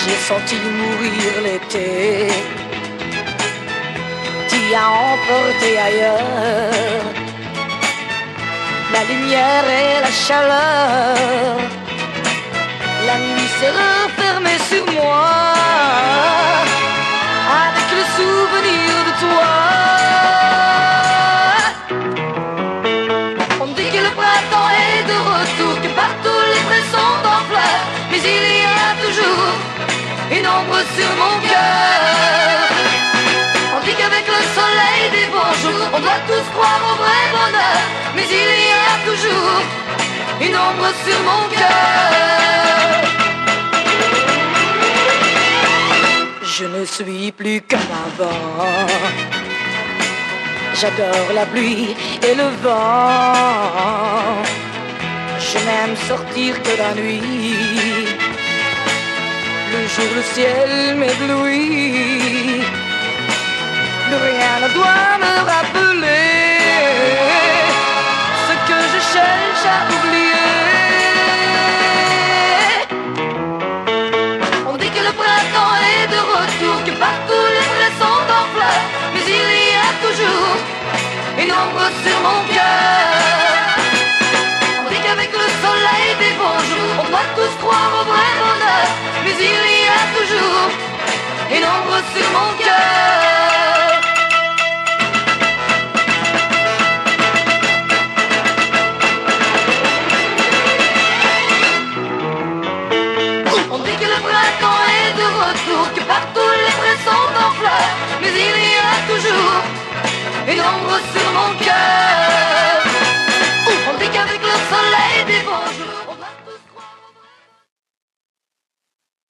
J'ai senti mourir l'été qui a emporté ailleurs la lumière et la chaleur. La nuit s'est refermée sur moi avec le souvenir de toi. On dit que le printemps est de retour, que partout les prés sont en fleurs, mais il y a toujours une ombre sur mon cœur. On dit qu'avec le soleil des bons jours, on doit tous croire au vrai bonheur, mais il y a toujours une ombre sur mon cœur. Je ne suis plus comme avant. J'adore la pluie et le vent. Je n'aime sortir que la nuit. Le jour, le ciel m'éblouit. Plus rien ne doit me rappeler ce que je cherche à oublier. On dit que le printemps est de retour, que partout les prés sont en fleurs, mais il y a toujours une ombre sur mon cœur. On dit qu'avec le soleil des bons jours, on doit tous croire au vrai bonheur,